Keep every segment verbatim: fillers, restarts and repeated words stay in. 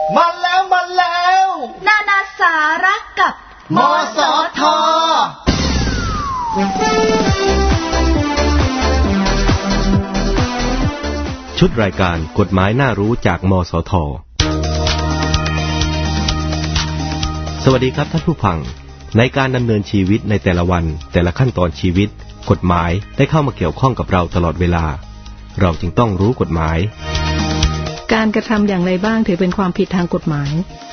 มาแล้วมาแล้วนานาสาระกับมสท. ชุดรายการกฎหมายน่ารู้จากมสท.สวัสดีครับท่านผู้ฟังในการดำเนินชีวิตในแต่ละวันแต่ละขั้นตอนชีวิตกฎหมายได้เข้ามาเกี่ยวข้องกับเราตลอดเวลาเราจึงต้องรู้กฎหมายการกระทำอย่างไรบ้างถือเป็นความผิดทางกฎหมาย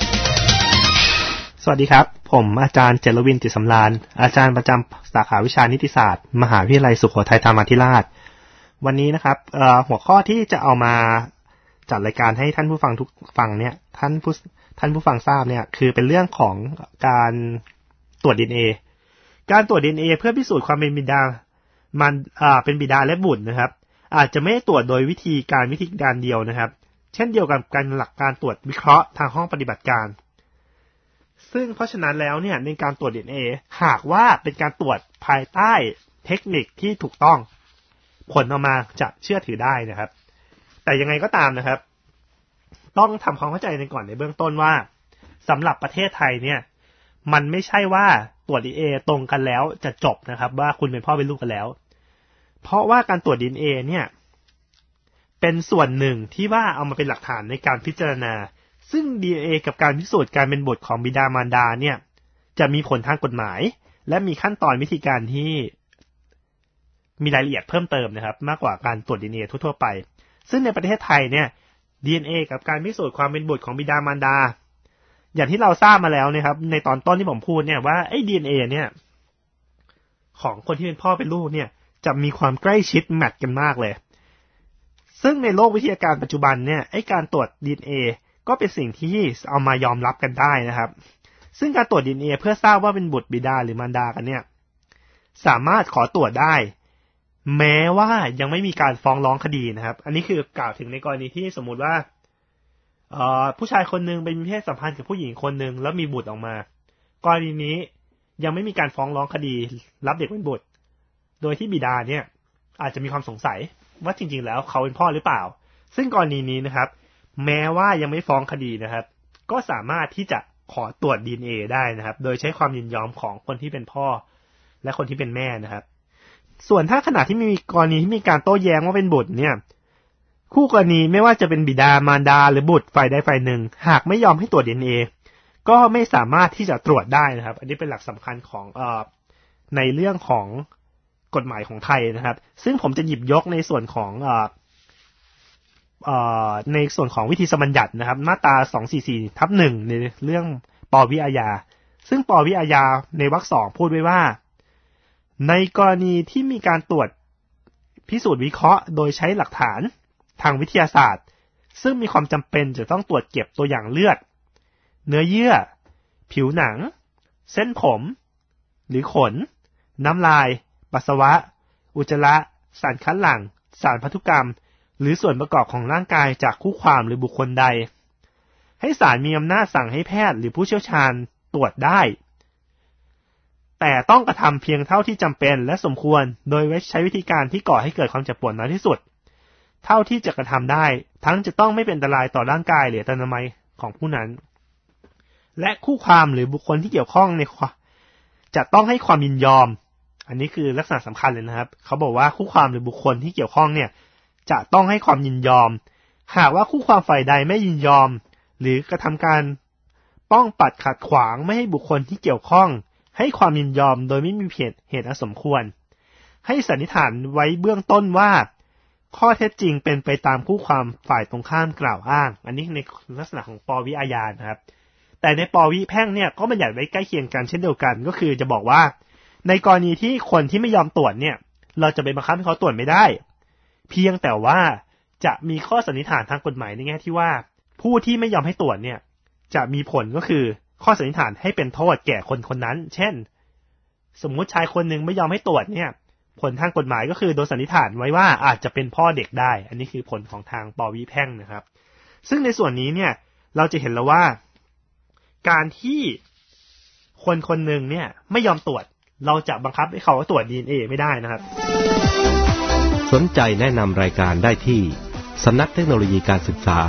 สวัสดีครับผมอาจารย์เจรวิน ติสำราญอาจารย์ประจำสาขาวิชานิติศาสตร์มหาวิทยาลัยสุโขทัยธรรมาธิราชวันนี้นะครับหัวข้อที่จะเอามาจัดรายการให้ท่านผู้ฟังทุกฟังเนี่ยท่านผู้ท่านผู้ฟังทราบเนี่ยคือเป็นเรื่องของการตรวจ ดี เอ็น เอ การตรวจ ดี เอ็น เอ เพื่อพิสูจน์ความเป็นบิดามันอ่าเป็นบิดาและบุตรนะครับอาจจะไม่ได้ตรวจโดยวิธีการวิธีการเดียวนะครับเช่นเดียวกับการหลักการตรวจวิเคราะห์ทางห้องปฏิบัติการซึ่งเพราะฉะนั้นแล้วเนี่ยในการตรวจ ดี เอ็น เอ หากว่าเป็นการตรวจภายใต้เทคนิคที่ถูกต้องผลออกมาจะเชื่อถือได้นะครับแต่ยังไงก็ตามนะครับต้องทำความเข้าใจในก่อนในเบื้องต้นว่าสำหรับประเทศไทยเนี่ยมันไม่ใช่ว่าตรวจ ดี เอ็น เอ ตรงกันแล้วจะจบนะครับว่าคุณเป็นพ่อเป็นลูกกันแล้วเพราะว่าการตรวจ ดี เอ็น เอ เนี่ยเป็นส่วนหนึ่งที่ว่าเอามาเป็นหลักฐานในการพิจารณาซึ่ง ดี เอ็น เอ กับการพิสูจน์การเป็นบุตรของบิดามารดาเนี่ยจะมีผลทางกฎหมายและมีขั้นตอนวิธีการที่มีรายละเอียดเพิ่มเติมนะครับมากกว่าการตรวจ ดี เอ็น เอ ทั่วๆไปซึ่งในประเทศไทยเนี่ย ดี เอ็น เอ กับการพิสูจน์ความเป็นบุตรของบิดามารดาอย่างที่เราทราบมาแล้วนะครับในตอนต้นที่ผมพูดเนี่ยว่าไอ้ ดี เอ็น เอ เนี่ยของคนที่เป็นพ่อเป็นลูกเนี่ยจะมีความใกล้ชิดแมทกันมากเลยซึ่งในโลกวิทยาการปัจจุบันเนี่ยไอ้การตรวจ ดี เอ็น เอ ก็เป็นสิ่งที่เอามายอมรับกันได้นะครับซึ่งการตรวจ ดี เอ็น เอ เพื่อทราบว่าเป็นบุตรบิดาหรือมารดากันเนี่ยสามารถขอตรวจได้แม้ว่ายังไม่มีการฟ้องร้องคดีนะครับอันนี้คือกล่าวถึงในกรณีที่สมมุติว่าเอ่อผู้ชายคนนึงไปมีเพศสัมพันธ์กับผู้หญิงคนนึงแล้วมีบุตรออกมากรณีนี้ยังไม่มีการฟ้องร้องคดีรับเด็กเป็นบุตรโดยที่บิดาเนี่ยอาจจะมีความสงสัยว่าจริงๆแล้วเขาเป็นพ่อหรือเปล่าซึ่งกรณีนี้นะครับแม้ว่ายังไม่ฟ้องคดีนะครับก็สามารถที่จะขอตรวจ ดี เอ็น เอ ได้นะครับโดยใช้ความยินยอมของคนที่เป็นพ่อและคนที่เป็นแม่นะครับส่วนถ้าขณะที่มีกรณีที่มีการโต้แย้งว่าเป็นบุตรเนี่ยคู่กรณีไม่ว่าจะเป็นบิดามารดาหรือบุตรฝ่ายใดฝ่ายหนึ่งหากไม่ยอมให้ตรวจ ดี เอ็น เอ ก็ไม่สามารถที่จะตรวจได้นะครับอันนี้เป็นหลักสำคัญของเอ่อในเรื่องของกฎหมายของไทยนะครับซึ่งผมจะหยิบยกในส่วนของเอ่อเอ่อในส่วนของวิธีสมัญญัตินะครับมาตราสองร้อยสี่สิบสี่ทับหนึ่งในเรื่องป.วิอาญาซึ่งป.วิอาญาในวรรคสองพูดไว้ว่าในกรณีที่มีการตรวจพิสูจน์วิเคราะห์โดยใช้หลักฐานทางวิทยาศาสตร์ซึ่งมีความจำเป็นจะต้องตรวจเก็บตัวอย่างเลือดเนื้อเยื่อผิวหนังเส้นผมหรือขนน้ำลายปัสสาวะอุจจาระสารคัดหลั่งสารพันธุกรรมหรือส่วนประกอบของร่างกายจากคู่ความหรือบุคคลใดให้ศาลมีอำนาจสั่งให้แพทย์หรือผู้เชี่ยวชาญตรวจได้แต่ต้องกระทำเพียงเท่าที่จำเป็นและสมควรโดยใช้วิธีการที่ก่อให้เกิดความเจ็บปวดน้อยที่สุดเท่าที่จะกระทำได้ทั้งจะต้องไม่เป็นอันตรายต่อร่างกายหรืออัตนามัยของผู้นั้นและคู่ความหรือบุคคลที่เกี่ยวข้องในจะต้องให้ความยินยอมอันนี้คือลักษณะสำคัญเลยนะครับเขาบอกว่าคู่ความหรือบุคคลที่เกี่ยวข้องเนี่ยจะต้องให้ความยินยอมหากว่าคู่ความฝ่ายใดไม่ยินยอมหรือกระทำการป้องปัดขัดขวางไม่ให้บุคคลที่เกี่ยวข้องให้ความยินยอมโดยไม่มีเหตุเหตุอันสมควรให้สันนิษฐานไว้เบื้องต้นว่าข้อเท็จจริงเป็นไปตามคู่ความฝ่ายตรงข้ามกล่าวอ้างอันนี้ในลักษณะของป.วิอาญานะครับแต่ในป.วิแพ่งเนี่ยก็บัญญัติไว้ใกล้เคียงกันเช่นเดียวกันก็คือจะบอกว่าในกรณีที่คนที่ไม่ยอมตรวจเนี่ยเราจะไปบังคับให้เขาตรวจไม่ได้เพียงแต่ว่าจะมีข้อสันนิษฐานทางกฎหมายในแง่ที่ว่าผู้ที่ไม่ยอมให้ตรวจเนี่ยจะมีผลก็คือข้อสันนิษฐานให้เป็นโทษแก่คนคนนั้นเช่นสมมุติชายคนนึงไม่ยอมให้ตรวจเนี่ยผลทางกฎหมายก็คือโดยสันนิษฐานไว้ว่าอาจจะเป็นพ่อเด็กได้อันนี้คือผลของทางป.วิแพ่งนะครับซึ่งในส่วนนี้เนี่ยเราจะเห็นแล้วว่าการที่คนคนนึงเนี่ยไม่ยอมตรวจเราจะบังคับให้เขาตรวจ ดี เอ็น เอ ไม่ได้นะครับสนใจแนะนำรายการได้ที่สำนักเทคโนโลยีการศึกษา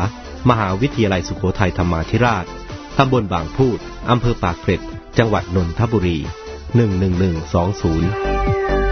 มหาวิทยาลัยสุโขทัยธรรมาธิราชตำบลบางพูดอำเภอปากเกร็ดจังหวัดนนทบุรีหนึ่งหนึ่งหนึ่งสองศูนย์